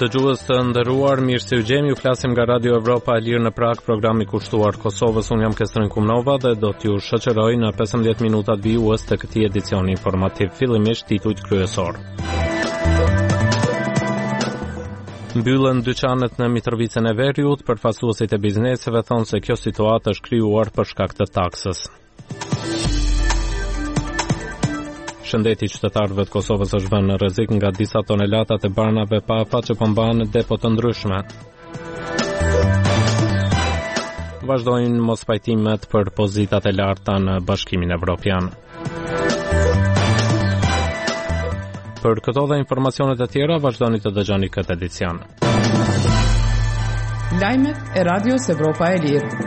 Dëgjues të nderuar, mirë se u gjemi, ju flasim nga Radio Evropa e Lirë në Prag, programi kushtuar Kosovës. Unë jam Kestrin Kumnova dhe do t'ju shoqëroj në 15 minutat vijues të këtij edicioni informativ. Fillimisht titujt kryesor. Mbyllen dyqanet në Mitrovicën e Veriut, përfaqësuesit e bizneseve thonë se kjo situatë është krijuar për shkak të taksës. Shëndeti qytetarëve të Kosovës është vënë në rrezik nga disa tonelatat e barnave pa afat që po mbahen në depo të ndryshme. Vazhdojnë mospajtimet për pozitat e larta në Bashkimin Evropian. Për këto dhe informacionet e tjera, vazhdoni të dëgjoni këtë edicion. Lajmet e Radios Evropa e Lirë.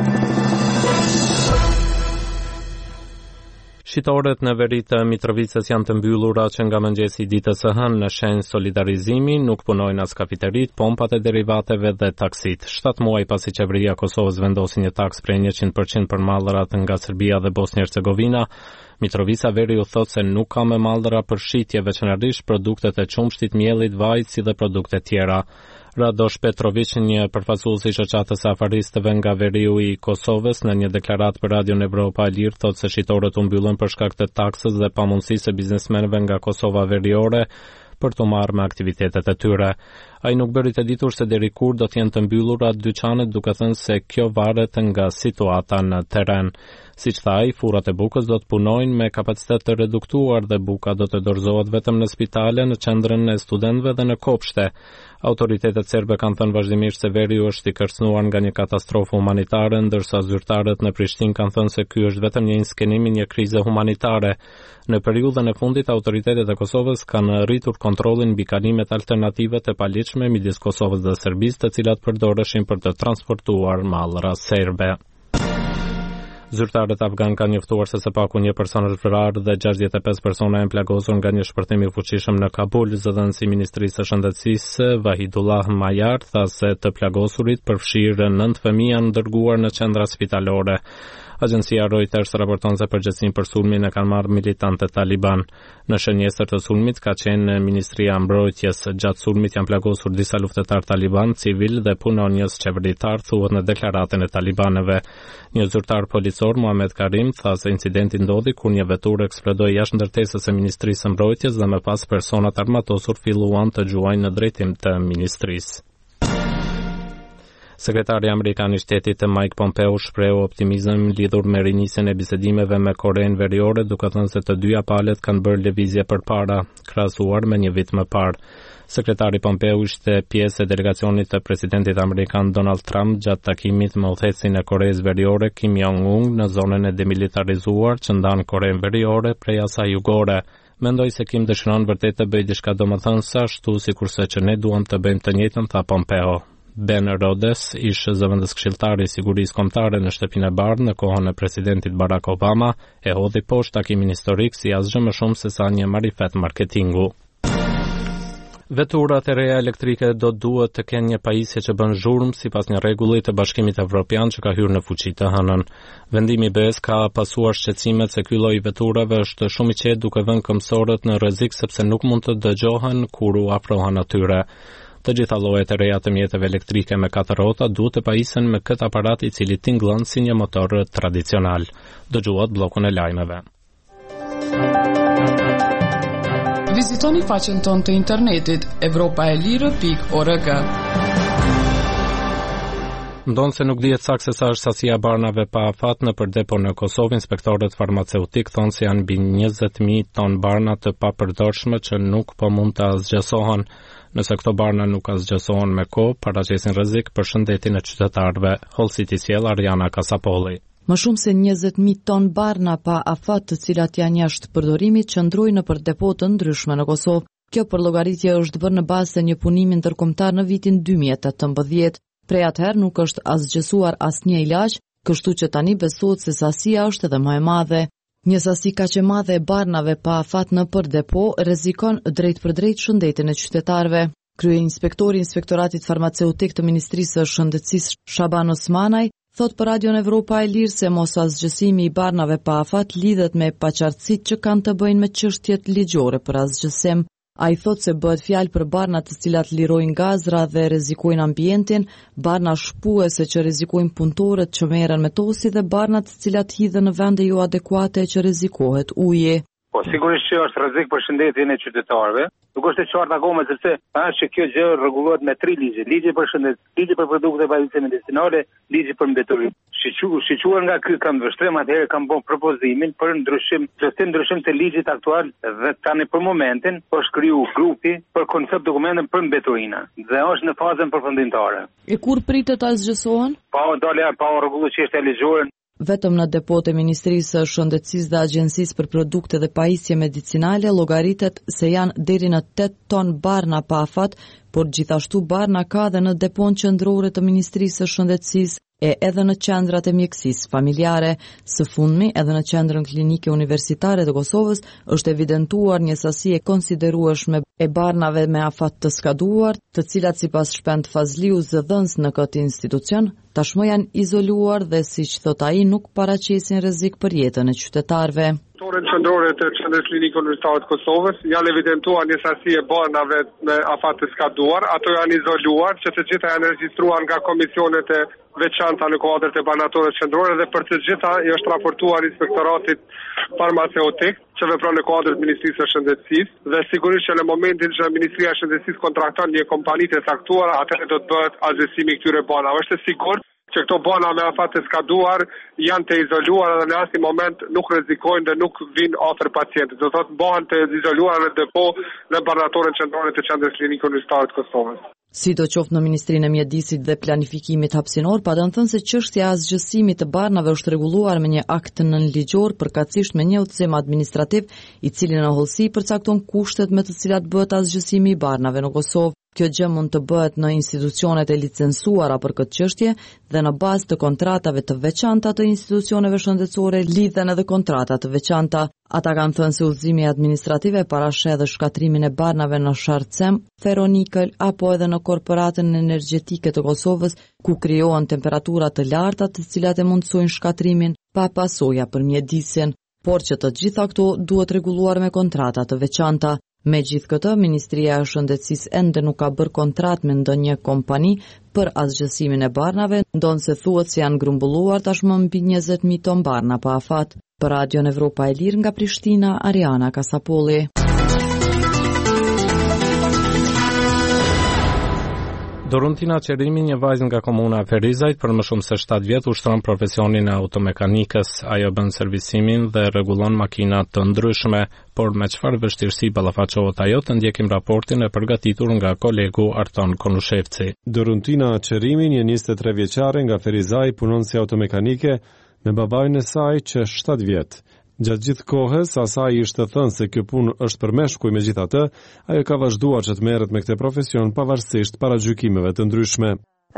Shitoret në veri të Mitrovicës janë të mbyllura që nga mëngjesi i ditës së hënë në shenjë solidarizimi, nuk punojnë as kafiterit, pompat e derivateve dhe taksit. 7 muaj pasi qeveria e Kosovës vendosi një taks prej 100% për mallrat nga Serbia dhe Bosnjë-Hercegovina, Mitrovica Veriu thotë se nuk ka me mallra për shitje, veçanërisht produktet e qumshtit, miellit, vajit si dhe produkte tjera. Radosh Petrović, një përfaqësues i shoqatës së afaristëve nga Veriu i Kosovës, në një deklaratë për Radion Evropa e Lirë thotë se shitorët u mbyllën për shkak të taksës dhe pamundësisë së biznesmenëve nga Kosova veriore për të marrë me aktivitetet e tyre. Ai nuk bëri të ditur se deri kur do të jenë të mbyllura dyqanet, duke thënë se kjo varet nga situata në terren. Siç tha ai, furrat e bukës do të punojnë me kapacitet të reduktuar dhe buka do të dorëzohet vetëm në spitale, në qendrën e studentëve dhe në kopshte. Autoritetet serbe kanë thënë vazhdimisht se Veriu është i kërcënuar nga një katastrofë humanitare, ndërsa zyrtarët në Prishtinë kanë thënë se ky është vetëm një skenim i një krize humanitare. Në periudhën e fundit, autoritetet e Kosovës kanë rritur kontrollin mbi kalimet alternative të paligjshme midis Kosovës dhe Serbisë, të cilat përdoreshin për të transportuar mallra serbe. Zyrtarët afgan kanë njoftuar se së paku një person është vrarë dhe 65 persona janë plagosur nga një shpërthim i fuqishëm në Kabul. Zëdhënësi i Ministrisë së Shëndetësisë, Vahidullah Majar, tha se të plagosurit përfshirë 9 fëmijë janë dërguar në qendra spitalore. Agjencia Reuters raporton se përgjegjësinë për sulmin e kanë marrë militantët Taliban. Në shënjestër të sulmit ka qenë Ministria e Mbrojtjes. Gjatë sulmit janë plagosur disa luftëtar Taliban, civil dhe punonjës qeveritar, thuhet në deklaratën e talibanëve. Një zyrtar policor, Muhamet Karim, tha se incidenti ndodhi kur një veturë eksplodoi jashtë ndërtesës së Ministrisë së Mbrojtjes dhe më pas personat armatosur filluan të gjuajnë në drejtim të ministrisë. Sekretari amerikan i shtetit Mike Pompeo shprehu optimizëm lidhur me rinisjen e bisedimeve me Korenë Veriore, duke thënë se të dyja palët kanë bërë lëvizje përpara, krahasuar me një vit më parë. Sekretari Pompeo ishte pjesë e delegacionit të presidentit amerikan Donald Trump gjatë takimit me udhëheqësin e Koreas Veriore Kim Jong-un në zonën e demilitarizuar që ndan Korenë Veriore prej asaj jugore. Mendoj se Kim dëshiron vërtet të bëjë diçka domethënëse ashtu sikurse që ne duam të bëjmë të njëjtën, tha Pompeo. Ben Rhodes, ish zëvendëskëshilltari i sigurisë kombëtare në Shtëpinë e Bardhë në kohën e presidentit Barack Obama, e hodhi poshtë takimin historik si asgjë më shumë se sa një marifet marketingu. Veturat e reja elektrike do duhet të kenë një pajisje që bën zhurmë sipas një rregulli të Bashkimit Evropian që ka hyrë në fuqi të hënën. Vendimi i BE-s ka pasuar shqetësimet se ky lloj veturave është shumë i qetë, duke vënë këmbësorët në rrezik sepse nuk mund të dëgjohen kur u afrohen atyre. Të gjitha llojet e reja të mjeteve elektrike me 4 rrota duhet të pajisen me këtë aparat i cili tingëllon si një motor tradicional. Dëgjuat bllokun e lajmeve. Vizitoni faqen tonë të internetit europaelire.org. Ndonë se nuk dihet saktë se sa është sasia barnave pa afat në përdepo në Kosovë, inspektorët farmaceutik thonë se janë mbi 20.000 ton barna të papërdorshme që nuk po mund të asgjësohen. Nëse këto barna nuk asgjësohen me kohë, paraqesin rrezik për shëndetin e qytetarëve. Hollësit i sjell Ariana Kasapolli. Më shumë se 20.000 ton barna pa afat, të cilat janë jashtë përdorimit, qëndrojnë nëpër depo të ndryshme në Kosovë. Kjo përllogaritje është bërë në bazë të një punimi ndërkombëtar në vitin 2018. Prej atëherë nuk është asgjësuar asnjë ilaç, kështu që tani besohet se sasia është edhe më e madhe. Një sasi kaq e madhe e barnave pa afat nëpër depo rrezikon drejt për drejt shëndetin e qytetarëve. Kryeinspektori i Inspektoratit Farmaceutik të Ministrisë së Shëndetësisë Shaban Osmanaj thot për Radion Evropa e Lirë se mos asgjësimi i barnave pa afat lidhet me paqartësitë që kanë të bëjnë me çështjet ligjore për asgjësim. A i thot se bëhet fjalë për barna të cilat lirojnë gazra dhe rrezikojnë ambientin, barna shpuese që rrezikojnë punëtorët që merren me tosi dhe barna të cilat hidhen në vende jo adekuate që rrezikohet uji. Po, sigurisht që është rrezik për shëndetin e qytetarëve. Nuk është e qartë akoma sepse që kjo gjë rregullohet me 3 ligje. Ligji për shëndet, ligji për produkte pajisje medicinale, ligji për mbetërim. Shiquar nga ky kam vështrim atëherë kam bën propozimin për ndryshim të ligjit aktual dhe tani për momentin është kriju grupi për koncept dokumentin për mbetërina dhe është në fazën përfundimtare. E kur pritet ta zgjesohen? Pa rregulluar çështja ligjore. Vetëm në depot e Ministrisë së Shëndetësisë dhe Agjencisë për Produkte dhe Pajisje Medicinale llogaritet se janë deri në 8 ton barna pa afat, por gjithashtu barna ka dhe në depon qendrore të Ministrisë së Shëndetësisë e edhe në qendrat e mjekësisë familjare. Së fundmi, edhe në qendrën klinike universitare të Kosovës është evidentuar një sasi e konsiderueshme e barnave me afat të skaduar, të cilat sipas Shpend Fazliu, zëdhënës në këtë institucion, tashmë janë izoluar dhe siç thot ai nuk paraqesin rrezik për jetën e qytetarëve. Qendrore të Qendrës Klinike Universitare të Kosovës janë evidentuar një sasi e barnave me afat të skaduar, ato janë izoluar, që të gjitha janë regjistruar nga komisionet e veçanta në kuadër të banatorës qendrore dhe për të gjitha i është raportuar inspektoratit farmaceutik që vepron në kuadër të Ministrisë së Shëndetësisë dhe sigurisht që në momentin që Ministria e Shëndetësisë kontrakton një kompani të caktuar, atëherë do të bëhet azhësimi i këtyre banave. Është sigurt që këto bana me afat të skaduar janë të izoluar dhe në asnjë moment nuk rrezikojnë dhe nuk vinë afër pacientit. Do thotë bëhen të izoluar në depo në banatorën qendrore të Qendrës Klinike Universitare të Kosovës. Sidoqoftë në Ministrinë e Mjedisit dhe Planifikimit Hapësinor, patën thënë se çështja e azhgjësimit të barnave është rregulluar me një akt nënligjor, përkatësisht me një udhëzim administrativ, i cili në hollësi përcakton kushtet me të cilat bëhet azhgjësimi i barnave në Kosovë. Kjo gjë mund të bëhet në institucionet e licencuara për këtë çështje dhe në bazë të kontratave të veçanta të institucioneve shëndetësore lidhen edhe kontrata të veçanta. Ata kanë thënë se udhëzimi administrativ parasheh edhe shkatrimin e barnave në Sharcem, Ferronikël apo edhe në Korporatën Energjetike të Kosovës, ku krijohen temperatura të larta të cilat e mundsojnë shkatrimin pa pasoja për mjedisin, por që të gjitha këto duhet rregulluar me kontrata të veçanta. Megjithatë, Ministria e Shëndetësisë ende nuk ka bërë kontratë me ndonjë kompani për azhgjësimin e barnave, ndonse thuhet se janë grumbulluar tashmë mbi 20.000 ton barna pa afat. Për Radion Evropa e Lirë nga Prishtina, Ariana Kasapolli. Doruntina Qerimi, një vajzë nga komuna e Ferizajt, për më shumë se 7 vjet ushtron profesionin e automekanikës. Ajo bën servisimin dhe rregullon makina të ndryshme, por me çfarë vështirësi ballafaqohet ajo, të ndjekim raportin e përgatitur nga kolegu Arton Konushevci. Doruntina Qerimi, një 23 vjeçare nga Ferizaj, punon si automekanike me babain e saj që 7 vjet. Gjatë gjithë kohës, asaj ishte thënë se kjo punë është për meshkuj, megjithatë, ajo ka vazhduar që të merret me këtë profesion pavarësisht paragjykimeve të ndryshme.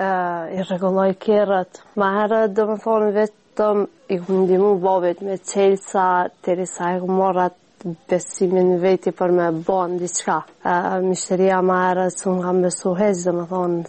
I rregulloj kerrat. Më herët domethënë vetëm i ndihmu babait me çelësa derisa ai morrat besimin veti për me bën diçka. Mishteria më herët s'u kam besuar, domethënë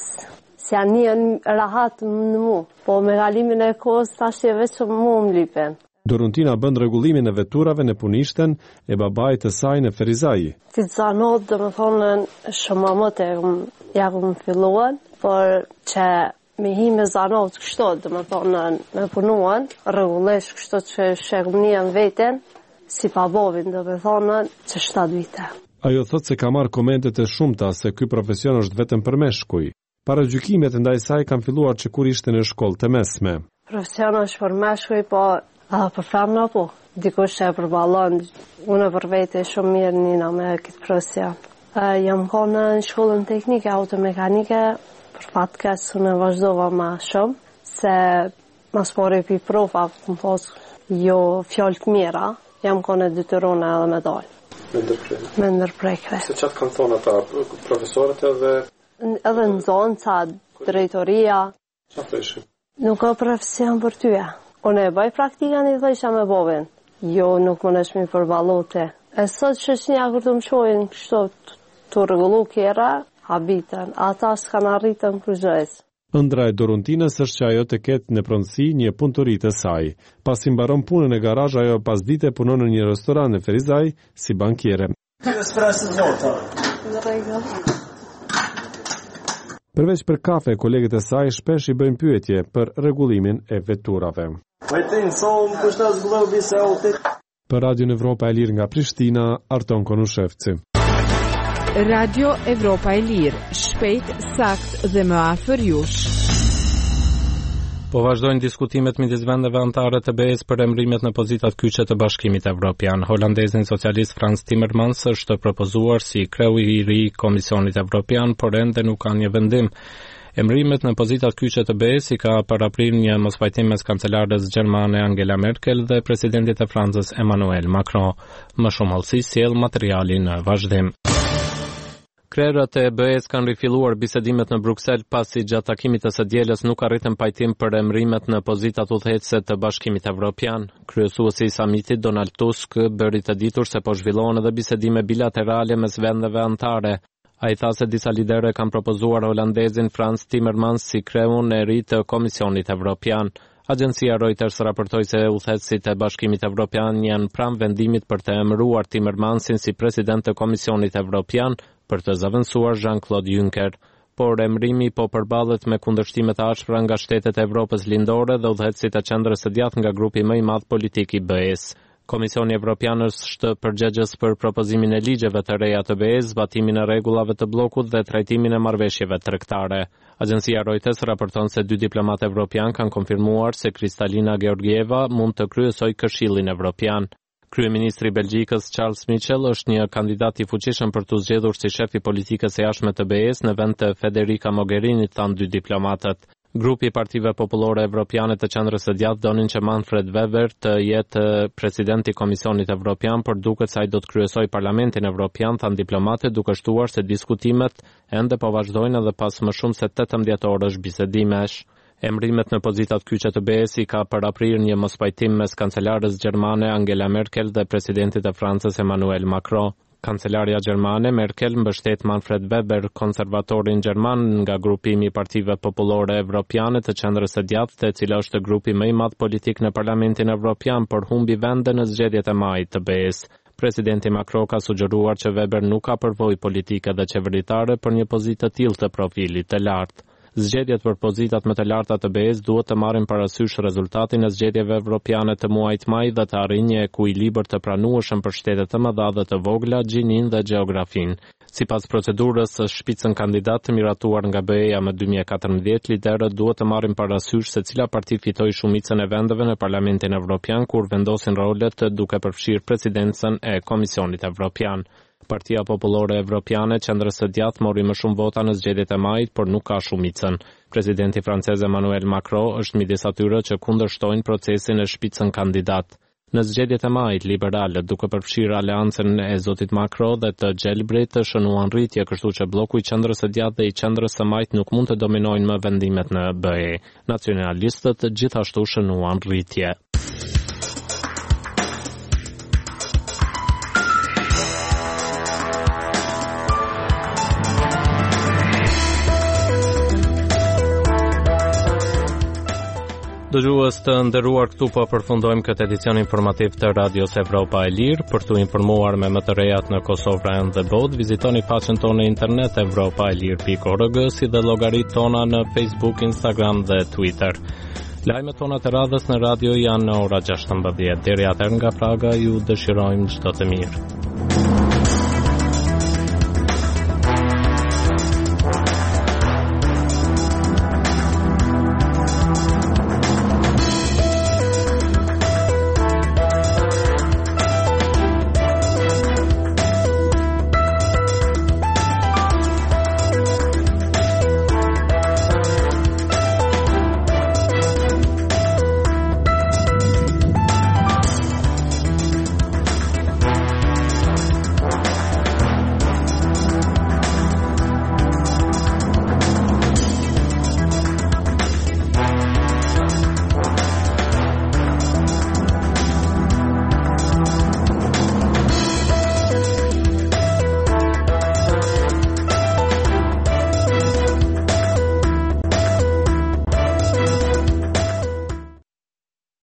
si janë rahat në mu, po me kalimin e kohës tash vetëm mu më lipen. Doruntina bën rregullimin e veturave në punishten e babait të saj në Ferizaj. Ti zanot domethënë shumë më të ja kum filluar, por që me hi me zanot kështu domethënë me punuan, rregullesh kështu që shëgnian veten si pa bovin domethënë që 7 vite. Ajo thot se ka marrë komente të shumta se ky profesion është vetëm për meshkuj. Paragjykimet ndaj saj kanë filluar që kur ishte në shkollë të mesme. Profesioni është për meshkuj, po për femna po, dikush e përballon, unë për vete shumë mirë nina me këtë profesion. Jam konë në shkollën teknike, automekanike, për fatë kësë unë vazhdova ma shumë, se mas pore pi profa, më posë jo fjallë të mira, jam konë e detyrone edhe me dalë. Me ndërprekve. Se qatë kanë thonë ata profesorët edhe? Edhe në zonë, ca drejtoria. Qatë ishë? Nuk ka profesion për tyja. Unë e bëj praktikën i thësha me bovin. Jo, nuk më nëshmi përbalote. E sot shëshnja kur të më shojnë kështu të rregullu kjera, habitën. Ata s'kan arritën kryzhës. Ëndra e Doruntinës është që ajo të ketë në pronësi një punëtori të saj. Pasi mbaron punën e garazh, ajo pas dite punon në një restoran në Ferizaj si bankiere. Përveç për kafe, kolegët e saj shpesh i bëjnë pyetje për rregullimin e veturave. Për Radio Evropa e Lirë nga Prishtina, Arton Konushevci. Radio Evropa e Lirë, shpejt, sakt dhe më afër jush. Po vazhdojnë diskutimet midis vendeve anëtare të BE-s për emrimet në pozitat kyçe të Bashkimit Evropian. Holandezin socialist Frans Timmermans është propozuar si kreu i ri i Komisionit Evropian, por ende nuk ka një vendim. Emrimet në pozitat kyçe të BE-s i ka paraprirë një mospajtim mes kancelares gjermane Angela Merkel dhe presidentit të Francës Emmanuel Macron. Më shumë hollësi sjell materiali në vazhdim. Krerët e BE-s kanë rifilluar bisedimet në Bruksel pasi gjatë takimit të së dielës nuk arritën pajtim për emrimet në pozitat udhëheqëse të Bashkimit Evropian. Kryesuesi i samitit Donald Tusk bëri të ditur se po zhvillohen edhe bisedime bilaterale mes vendeve anëtare. Ai tha se disa liderë kanë propozuar holandezin Frans Timmermans si kreun e ri të Komisionit Evropian. Agjencia Reuters raportoi se udhëheqësit e Bashkimit Evropian janë pranë vendimit për të emëruar Timmermansin si president të Komisionit Evropian për të zëvendësuar Jean-Claude Juncker. Por emrimi po përballet me kundërshtime të ashpra nga shtetet e Evropës lindore dhe udhëheqësit e qendrës së djathtë nga grupi më i madh politik i BE-s. Komisioni Evropian është përgjegjës për propozimin e ligjeve të reja të BE-s, zbatimin e rregullave të bllokut dhe trajtimin e marrëveshjeve tregtare. Agjencia Reuters raporton se 2 diplomatë evropian kanë konfirmuar se Kristalina Georgieva mund të kryesojë Këshillin Evropian. Kryeministri i Belgjikës Charles Michel është një kandidat i fuqishëm për të zgjedhur si shef i politikës së jashtme të BE-s në vend të Federica Mogherini, thanë 2 diplomatët. Grupi i Partive Popullore Evropiane të Qendrës së Djathtë donin që Manfred Weber të jetë presidenti i Komisionit Evropian, por duket se ai do të kryesojë Parlamentin Evropian, thanë diplomatët, duke shtuar se diskutimet ende po vazhdojnë edhe pas më shumë se 18 orësh bisedimesh. Emrimet në pozitat kyçe të BE-s i ka paraprirë një mospajtim mes kancelares gjermane Angela Merkel dhe presidentit të Francës Emmanuel Macron. Kancelaria gjermane Merkel mbështet Manfred Weber, konservatorin gjerman nga grupimi i Partive Popullore Evropiane të Qendrës së Djathtë, e cila është grupi më i madh politik në Parlamentin Evropian, por humbi vende në zgjedhjet e majit të BE-s. Presidenti Macron ka sugjeruar që Weber nuk ka përvojë politike dhe qeveritare për një pozitë të tillë të profilit të lartë. Zgjedhjet për pozitat më të larta të BE-s duhet të marrin parasysh rezultatin e zgjedhjeve evropiane të muajit maj dhe të arrijë një ekuilibër të pranueshëm për shtetet të mëdha dhe të vogla, gjinin dhe gjeografin. Sipas procedurës së Spitzenkandidat të miratuar nga BE-ja më 2014, liderët duhet të marrin parasysh se cila parti fitoi shumicën e vendeve në Parlamentin Evropian kur vendosin rolet duke përfshirë presidencën e Komisionit Evropian. Partia Popullore Evropiane, Qendrës së Djathtë, mori më shumë vota në zgjedhjet e majit, por nuk ka shumicën. Presidenti francez Emmanuel Macron është midis atyre që kundërshtojnë procesin e Spitzenkandidat. Në zgjedhjet e majit, liberalët, duke përfshirë aleancën e zotit Macron dhe të Gjelbrit, shënuan rritje, kështu që bloku i Qendrës së Djathtë dhe i Qendrës së Majit nuk mund të dominojnë më vendimet në BE. Nacionalistët gjithashtu shënuan rritje. Dëgjues të nderuar, këtu po përfundojmë këtë edicion informativ të Radios Evropa e Lirë. Për t'u informuar me më të rejat në Kosovë dhe botë, vizitoni faqen tonë në internet evropaelir.org, si dhe llogaritë tona në Facebook, Instagram dhe Twitter. Lajmet tona të radhës në radio janë në ora 16. Deri atëherë nga Praga ju dëshirojmë çdo të mirë.